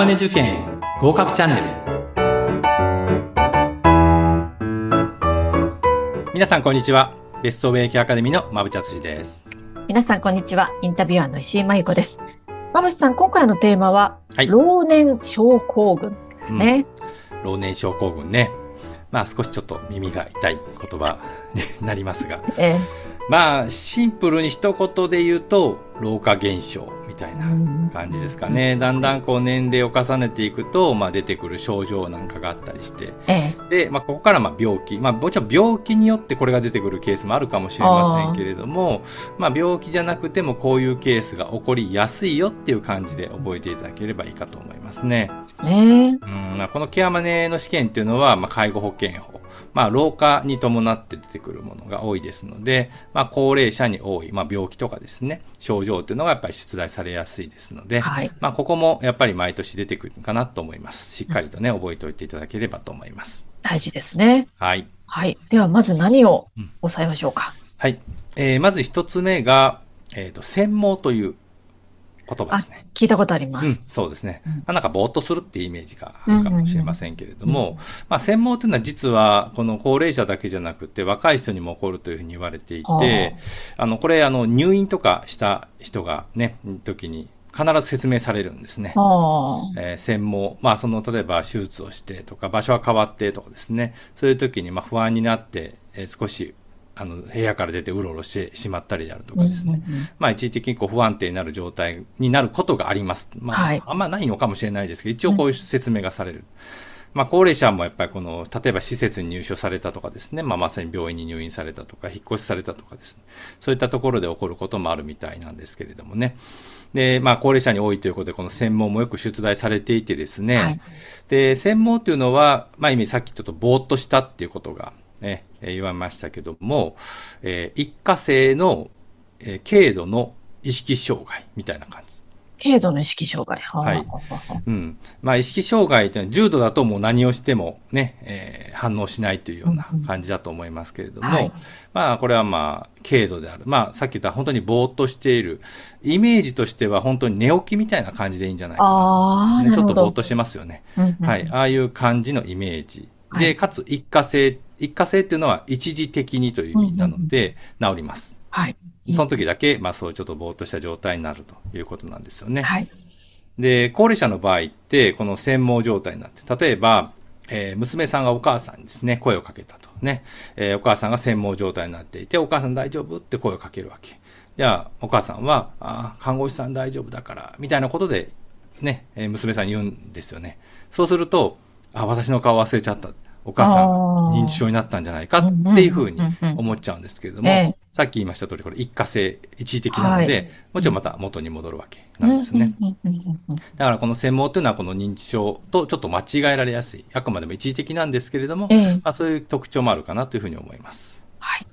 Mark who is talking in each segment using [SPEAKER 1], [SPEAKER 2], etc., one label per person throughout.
[SPEAKER 1] マネ受験合格チャンネル。皆さんこんにちは。ベストウェイケアカデミーの馬淵敦です。
[SPEAKER 2] 皆さんこんにちは。インタビュアーの石井真由子です。馬淵さん、今回のテーマは、
[SPEAKER 1] はい、
[SPEAKER 2] 老年症候群ですね。
[SPEAKER 1] 老年症候群ね。少しちょっと耳が痛い言葉になりますが、シンプルに一言で言うと老化現象みたいな感じですかね。だんだん年齢を重ねていくと、出てくる症状なんかがあったりして、で、ここから病気、もちろん病気によってこれが出てくるケースもあるかもしれませんけれども、病気じゃなくてもこういうケースが起こりやすいよっていう感じで覚えていただければいいかと思いますね。このケアマネの試験っていうのは、介護保険法、老化に伴って出てくるものが多いですので、高齢者に多い、病気とかですね、症状っていうのがやっぱり出題されやすいですので、ここもやっぱり毎年出てくるかなと思います。しっかりとね、覚えておいていただければと思います。
[SPEAKER 2] 大事ですね。
[SPEAKER 1] はい。
[SPEAKER 2] はい。では、まず何を押さえましょうか。
[SPEAKER 1] はい。まず一つ目が、専門という言葉ですね。
[SPEAKER 2] 聞いたことあります。
[SPEAKER 1] そうですね。なんかぼーっとするっていうイメージがあるかもしれませんけれども、専門というのは実はこの高齢者だけじゃなくて若い人にも起こるというふうに言われていて、これ入院とかした人がね、時に必ず説明されるんですね。専門、例えば手術をしてとか場所が変わってとかですね、そういう時に不安になって、少し部屋から出てうろうろしてしまったりであるとかですね。一時的に不安定になる状態になることがあります。あんまないのかもしれないですけど、一応こういう説明がされる。高齢者もやっぱり例えば施設に入所されたとかですね、まさに病院に入院されたとか、引っ越しされたとかですね。そういったところで起こることもあるみたいなんですけれどもね。で、高齢者に多いということで、この専門もよく出題されていてですね。で、専門というのは、さっきちょっとぼーっとしたっていうことが、言われましたけども、一過性の、軽度の意識障害みたいな感じ。
[SPEAKER 2] 軽度の意識障害。
[SPEAKER 1] 意識障害というのは重度だともう何をしてもね、反応しないというような感じだと思いますけれども、これは軽度である。さっき言った本当にぼーっとしている。イメージとしては本当に寝起きみたいな感じでいいんじゃないかな、ちょっとぼーっとしてますよね。ああいう感じのイメージ。で、かつ一過性っていうのは一時的にという意味なので、治ります。その時だけ、そういうちょっとぼーっとした状態になるということなんですよね。で、高齢者の場合って、この専門状態になって、例えば、娘さんがお母さんにですね、声をかけたとね。お母さんが専門状態になっていて、お母さん大丈夫って声をかけるわけ。じゃあ、お母さんは、看護師さん大丈夫だから、みたいなことで、ね、娘さんに言うんですよね。そうすると、私の顔忘れちゃった。お母さん認知症になったんじゃないかっていうふうに思っちゃうんですけれども、さっき言いました通り、これ一過性、一時的なので、もちろんまた元に戻るわけなんですね。だからこの専門というのはこの認知症とちょっと間違えられやすい。あくまでも一時的なんですけれども、そういう特徴もあるかなというふうに思います。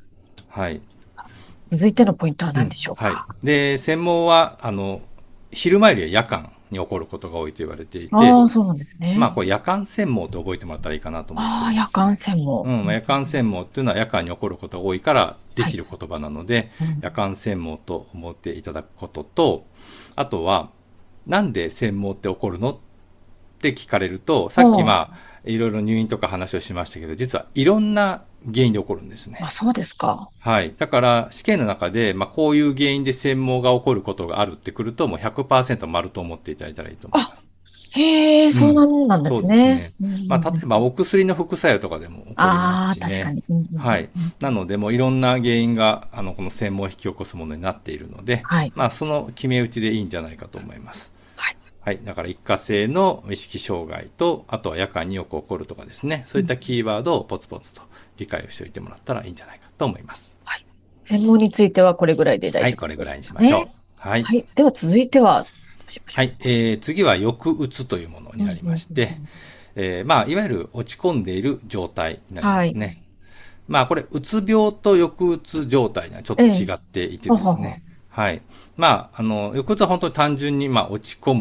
[SPEAKER 2] 続いてのポイントは何でしょうか。
[SPEAKER 1] で、専門は、昼間よりは夜間に起こることが多いと言われていて、
[SPEAKER 2] そうなんですね。
[SPEAKER 1] これ夜間専門と覚えてもらったらいいかなと思ってます。
[SPEAKER 2] 夜間専門。
[SPEAKER 1] 夜間専門っていうのは夜間に起こることが多いからできる言葉なので、夜間専門と思っていただくことと、あとは、なんで専門って起こるのって聞かれると、さっきいろいろ入院とか話をしましたけど、実はいろんな原因で起こるんですね。
[SPEAKER 2] そうですか。
[SPEAKER 1] だから試験の中で、こういう原因で専門が起こることがあるってくると、もう 100% 丸と思っていただいたらいいと思います。
[SPEAKER 2] へえ、そうなんですね。
[SPEAKER 1] 例えばお薬の副作用とかでも起こりますしね。なので、もういろんな原因が、この専門を引き起こすものになっているので、その決め打ちでいいんじゃないかと思います。だから一過性の意識障害と、あとは夜間によく起こるとかですね、そういったキーワードをポツポツと理解をしておいてもらったらいいんじゃないかと思います。
[SPEAKER 2] 専門についてはこれぐらいで大丈夫です。
[SPEAKER 1] これぐらいにしましょう。
[SPEAKER 2] では続いては、
[SPEAKER 1] 次は抑うつというものになりまして、いわゆる落ち込んでいる状態になりますね。これ、うつ病と抑うつ状態にはちょっと違っていてですね。抑うつは本当に単純に落ち込む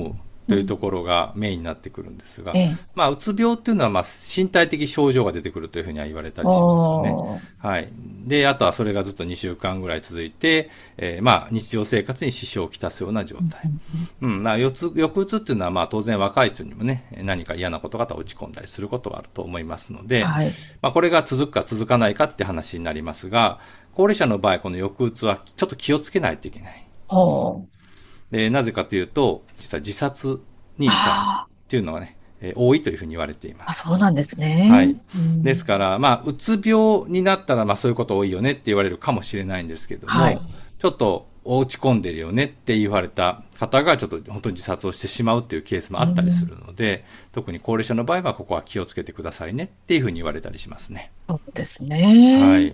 [SPEAKER 1] というところがメインになってくるんですが、
[SPEAKER 2] ええ。
[SPEAKER 1] まあ、うつ病っていうのは、まあ、身体的症状が出てくるというふうには言われたりしますよね。
[SPEAKER 2] おー。
[SPEAKER 1] はい。で、あとはそれがずっと2週間ぐらい続いて、まあ、日常生活に支障をきたすような状態。まあ、抑うつっていうのは、まあ、当然若い人にもね、何か嫌なことがあったら落ち込んだりすることがあると思いますので、
[SPEAKER 2] はい。
[SPEAKER 1] まあ、これが続くか続かないかって話になりますが、高齢者の場合、この抑うつはちょっと気をつけないといけない。
[SPEAKER 2] おー。
[SPEAKER 1] で、なぜかというと、実は自殺に至る
[SPEAKER 2] あ
[SPEAKER 1] っていうのがね、多いというふうに言われていま
[SPEAKER 2] あ、
[SPEAKER 1] す。
[SPEAKER 2] そうなんですね。
[SPEAKER 1] はい。
[SPEAKER 2] うん。
[SPEAKER 1] ですから、まあ、うつ病になったら、まあ、そういうこと多いよねって言われるかもしれないんですけども、
[SPEAKER 2] はい。
[SPEAKER 1] ちょっと落ち込んでるよねって言われた方が、ちょっと本当に自殺をしてしまうっていうケースもあったりするので、特に高齢者の場合は、ここは気をつけてくださいねっていうふうに言われたりしますね。
[SPEAKER 2] そうですね。
[SPEAKER 1] はい。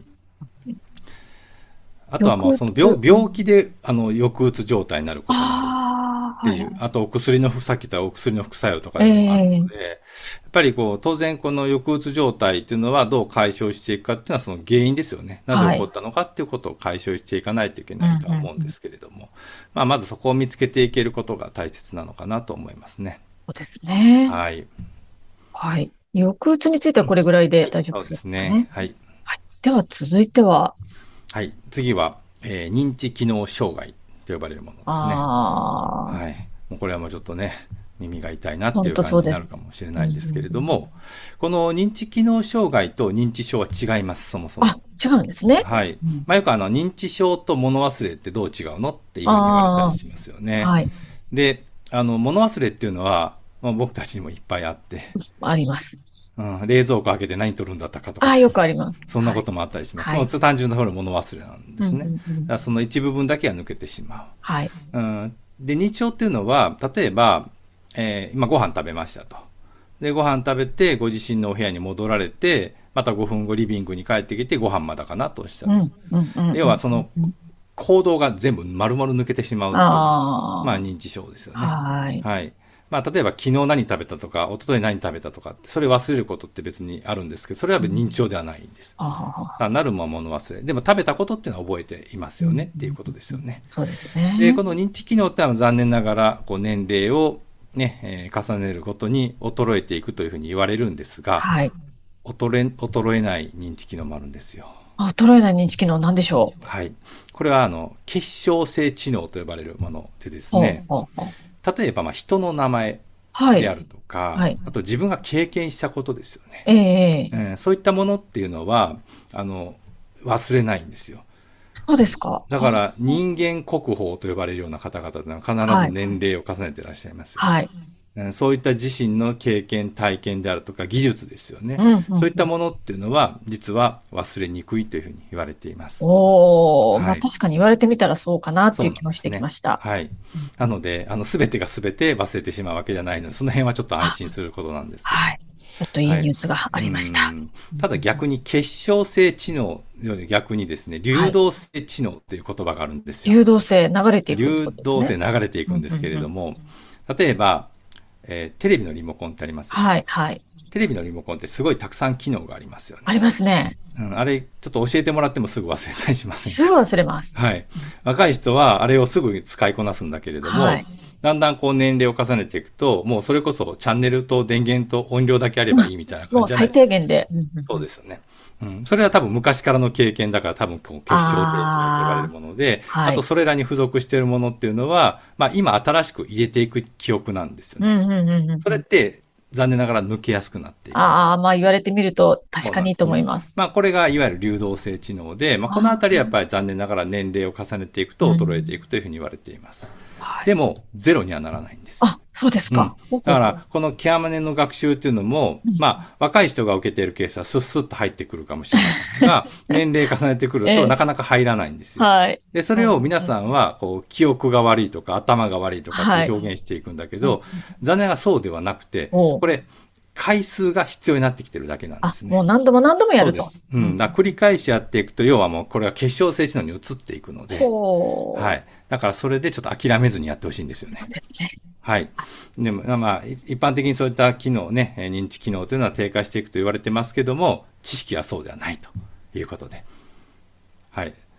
[SPEAKER 1] あとは、まあ、その病気で、抑うつ状態になることもある
[SPEAKER 2] ああ、
[SPEAKER 1] っていう、
[SPEAKER 2] はい。
[SPEAKER 1] あとさっき言ったお薬の副作用とかでもあるの
[SPEAKER 2] ええ。
[SPEAKER 1] で、やっぱりこう、当然この抑うつ状態っていうのはどう解消していくかっていうのはその原因ですよね。なぜ起こったのかっていうことを解消していかないといけないとは思うんですけれども、まあ、まずそこを見つけていけることが大切なのかなと思いますね。
[SPEAKER 2] そうですね。
[SPEAKER 1] はい。
[SPEAKER 2] はい。抑うつについてはこれぐらい
[SPEAKER 1] はい、
[SPEAKER 2] で大丈夫
[SPEAKER 1] そうで
[SPEAKER 2] ですかね。
[SPEAKER 1] すね。はい。
[SPEAKER 2] はい。では続いては、
[SPEAKER 1] はい。次は、認知機能障害と呼ばれるものですね。
[SPEAKER 2] ああ、
[SPEAKER 1] はい。もうこれはもうちょっとね、耳が痛いなって
[SPEAKER 2] 本
[SPEAKER 1] いう感じになる
[SPEAKER 2] 当そうです。
[SPEAKER 1] かもしれ
[SPEAKER 2] うんうん
[SPEAKER 1] ないんですけれ
[SPEAKER 2] うん。
[SPEAKER 1] ども、この認知機能障害と認知症は違います、そもそ
[SPEAKER 2] あ、
[SPEAKER 1] も。
[SPEAKER 2] 違うんですね。
[SPEAKER 1] はい。
[SPEAKER 2] うん。
[SPEAKER 1] まあ、よく認知症と物忘れってどう違うのっていうふうに言われたり
[SPEAKER 2] あ
[SPEAKER 1] しますよ
[SPEAKER 2] あ、
[SPEAKER 1] ね。
[SPEAKER 2] はい。
[SPEAKER 1] で、物忘れっていうのは、まあ、僕たちにもいっぱいあって、
[SPEAKER 2] あります。
[SPEAKER 1] 冷蔵庫開けて何取るんだったかとか
[SPEAKER 2] ああ、
[SPEAKER 1] ですね。
[SPEAKER 2] よくあります。はい。
[SPEAKER 1] そんなこともあったりします。
[SPEAKER 2] はい。
[SPEAKER 1] もう単純な物忘れなんで
[SPEAKER 2] うんう
[SPEAKER 1] すね。だか
[SPEAKER 2] んうん。
[SPEAKER 1] らその一部分だけが抜けてしま
[SPEAKER 2] はい。
[SPEAKER 1] う。で、認知症っていうのは、例えば、今ご飯食べましたと。で、ご飯食べて、ご自身のお部屋に戻られて、また5分後リビングに帰ってきて、ご飯まだかなとおっしゃる。
[SPEAKER 2] うんうんうん
[SPEAKER 1] 要はその
[SPEAKER 2] うんうん。
[SPEAKER 1] 行動が全部丸々抜けてしまうという、まあ
[SPEAKER 2] あ
[SPEAKER 1] 認知症ですよ
[SPEAKER 2] あ、
[SPEAKER 1] ね。
[SPEAKER 2] はい。
[SPEAKER 1] はい。まあ例えば昨日何食べたとか、一昨日何食べたとかって、それ忘れることって別にあるんですけど、それは認知症ではないんです。
[SPEAKER 2] ああ、
[SPEAKER 1] なるも物忘れ。でも食べたことっていうのは覚えています
[SPEAKER 2] うんうん
[SPEAKER 1] よねっていうことです
[SPEAKER 2] うん。
[SPEAKER 1] よね。
[SPEAKER 2] そうです
[SPEAKER 1] で、
[SPEAKER 2] ね。
[SPEAKER 1] この認知機能ってのは残念ながら、こう年齢をね、重ねるごとに衰えていくというふうに言われるんですが、
[SPEAKER 2] はい。
[SPEAKER 1] 衰えない認知機能もあるんですよ。
[SPEAKER 2] あ、衰えない認知機能なんでしょう。
[SPEAKER 1] はい。これは、結晶性知能と呼ばれるものでです
[SPEAKER 2] ほう
[SPEAKER 1] ね、
[SPEAKER 2] ほうほう。
[SPEAKER 1] 例えば、まあ、人の名前
[SPEAKER 2] はい。
[SPEAKER 1] であるとか、
[SPEAKER 2] はい。
[SPEAKER 1] あと自分が経験したことですよね。
[SPEAKER 2] ええ、ええ。
[SPEAKER 1] そういったものっていうのは、忘れないんですよ。
[SPEAKER 2] そうですか。
[SPEAKER 1] だから、人間国宝と呼ばれるような方々というのは必ず
[SPEAKER 2] はい。
[SPEAKER 1] 年齢を重ねていらっしゃいますよね。
[SPEAKER 2] はい。
[SPEAKER 1] そういった自身の経験、体験であるとか技術ですよね。
[SPEAKER 2] うん、うん、
[SPEAKER 1] そういっ
[SPEAKER 2] うん。
[SPEAKER 1] たものっていうのは、実は忘れにくいというふうに言われています。
[SPEAKER 2] おー、まあ
[SPEAKER 1] はい。
[SPEAKER 2] 確かに言われてみたらそうかなって
[SPEAKER 1] そうな
[SPEAKER 2] いう気もしてき
[SPEAKER 1] んですね。
[SPEAKER 2] ました。
[SPEAKER 1] はい。
[SPEAKER 2] うん、
[SPEAKER 1] なので、すべてがすべて忘れてしまうわけじゃないので、その辺はちょっと安
[SPEAKER 2] あ、
[SPEAKER 1] 心することなんですけど。
[SPEAKER 2] はい。ちょっといい
[SPEAKER 1] はい。
[SPEAKER 2] ニュースがありました。うん
[SPEAKER 1] ただ
[SPEAKER 2] うんうん。
[SPEAKER 1] 逆に結晶性知能より逆にですね、
[SPEAKER 2] はい。
[SPEAKER 1] 流動性知能っていう言葉があるんですよ。
[SPEAKER 2] 流動性流れていくってこ
[SPEAKER 1] 流
[SPEAKER 2] とですね。
[SPEAKER 1] 動性流れてい
[SPEAKER 2] うん、
[SPEAKER 1] くんです
[SPEAKER 2] うん、うん。
[SPEAKER 1] けれども、例えば、テレビのリモコンってありますよね。
[SPEAKER 2] はい、はい。
[SPEAKER 1] テレビのリモコンってすごいたくさん機能がありますよね。
[SPEAKER 2] ありますね。
[SPEAKER 1] あれ、ちょっと教えてもらってもすぐ忘れたりしませんか？
[SPEAKER 2] すぐ忘れます。
[SPEAKER 1] はい。
[SPEAKER 2] うん。
[SPEAKER 1] 若い人はあれをすぐ使いこなすんだけれども、
[SPEAKER 2] はい。
[SPEAKER 1] だんだんこう年齢を重ねていくと、もうそれこそチャンネルと電源と音量だけあれば
[SPEAKER 2] まあ、
[SPEAKER 1] いいみたいな感
[SPEAKER 2] もう最
[SPEAKER 1] じじゃないですか。
[SPEAKER 2] 低限で。うん、うん、うん。
[SPEAKER 1] そうですよね。それは多分昔からの経験だから多分こう結晶性知能と呼ばれる
[SPEAKER 2] ああ、
[SPEAKER 1] もので、あ
[SPEAKER 2] はい。
[SPEAKER 1] とそれらに付属しているものっていうのは、まあ今新しく入れていく記憶なんですよ
[SPEAKER 2] うん、
[SPEAKER 1] ね。
[SPEAKER 2] うん、うん、うん。
[SPEAKER 1] それって残念ながら抜けやすくなっていく。
[SPEAKER 2] ああ、まあ言われてみると確
[SPEAKER 1] そう
[SPEAKER 2] かにいいと
[SPEAKER 1] なんですね。
[SPEAKER 2] 思います。
[SPEAKER 1] まあ、これがいわゆる流動性知能で、まあ、このあ
[SPEAKER 2] ああ、
[SPEAKER 1] たりはやっぱり残念ながら年齢を重ねていく
[SPEAKER 2] う
[SPEAKER 1] と衰えてい
[SPEAKER 2] ん。
[SPEAKER 1] くというふうに言われています。
[SPEAKER 2] はい。
[SPEAKER 1] でも、ゼロにはならないんです。
[SPEAKER 2] あ、そうです
[SPEAKER 1] うん。
[SPEAKER 2] か。ほうほうほう。
[SPEAKER 1] だから、この極めの学習っていうのも、
[SPEAKER 2] うん。
[SPEAKER 1] まあ、若い人が受けているケースはスッスッと入ってくるかもしれませんが、年齢重ねてくるとな
[SPEAKER 2] ええ、
[SPEAKER 1] かなか入らないんですよ。
[SPEAKER 2] はい。
[SPEAKER 1] で、そ
[SPEAKER 2] うん、
[SPEAKER 1] れを皆
[SPEAKER 2] うん。
[SPEAKER 1] さんは、こう、記憶が悪いとか、頭が悪いとかって
[SPEAKER 2] はい。
[SPEAKER 1] 表現していくんだけ
[SPEAKER 2] うん、
[SPEAKER 1] ど、
[SPEAKER 2] うん。
[SPEAKER 1] 残念ながらそうではなくて、
[SPEAKER 2] おう。
[SPEAKER 1] これ、回数が必要になってきてるだけなんで
[SPEAKER 2] あ、
[SPEAKER 1] すね。
[SPEAKER 2] もう何度も何度もやると。
[SPEAKER 1] そうです。うん。だから
[SPEAKER 2] うん。
[SPEAKER 1] 繰り返しやっていくと、要はもうこれが結晶性知能に移っていくので、は
[SPEAKER 2] ほう。
[SPEAKER 1] い。だからそれでちょっと諦めずにやってほしいんですよね。
[SPEAKER 2] そうですね。
[SPEAKER 1] はい。でも、まあ、一般的にそういった機能ね、認知機能というのは低下していくと言われてますけども、知識はそうではないということで。はい。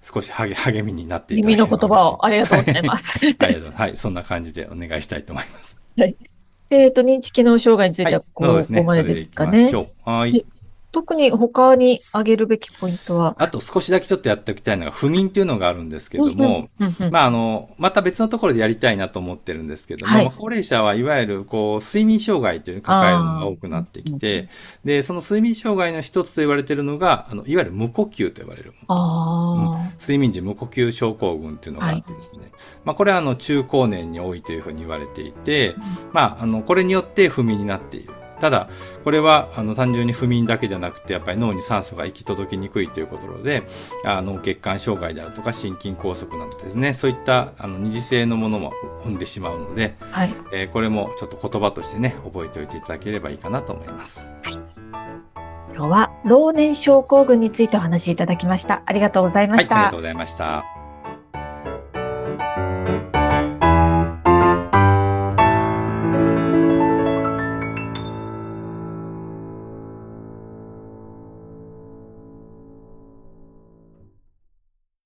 [SPEAKER 1] 少し励みになっていただ
[SPEAKER 2] 耳の
[SPEAKER 1] ければ
[SPEAKER 2] 言葉をありがとうございます。
[SPEAKER 1] ありがとうございます。はい、そんな感じでお願いしたいと思います。
[SPEAKER 2] はい。認知機能障害については
[SPEAKER 1] はい、そうですね。
[SPEAKER 2] ここまでで
[SPEAKER 1] それでいき
[SPEAKER 2] すかね。
[SPEAKER 1] ましょう。はい。
[SPEAKER 2] で特に他に挙げるべきポイントは、
[SPEAKER 1] あと少しだけちょっとやっておきたいのが、不眠っていうのがあるんですけ
[SPEAKER 2] うんうん
[SPEAKER 1] ども、
[SPEAKER 2] うんうん
[SPEAKER 1] また別のところでやりたいなと思ってるんですけども、
[SPEAKER 2] はい。
[SPEAKER 1] 高齢者はいわゆる、睡眠障害というのを抱えるのが
[SPEAKER 2] ああ、
[SPEAKER 1] 多くなって
[SPEAKER 2] うんうん
[SPEAKER 1] きて、で、その睡眠障害の一つと言われているのが、いわゆる無呼吸と呼ばれるもの。
[SPEAKER 2] あ
[SPEAKER 1] 睡眠時無呼吸症候群っていうの
[SPEAKER 2] あ、
[SPEAKER 1] が
[SPEAKER 2] はい。
[SPEAKER 1] あってですね。これは中高年に多いというふうに言われていて、
[SPEAKER 2] うん
[SPEAKER 1] これによって不眠になっている。ただ、これは、単純に不眠だけじゃなくて、やっぱり脳に酸素が行き届きにくいということで、脳血管障害であるとか、心筋梗塞などですね、そういった、二次性のものも生んでしまうので、
[SPEAKER 2] はい。
[SPEAKER 1] これもちょっと言葉としてね、覚えておいていただければいいかなと思います。
[SPEAKER 2] 今日は老年症候群についてお話しいただきました。ありがとうございま
[SPEAKER 1] はい、
[SPEAKER 2] した。
[SPEAKER 1] ありがとうございました。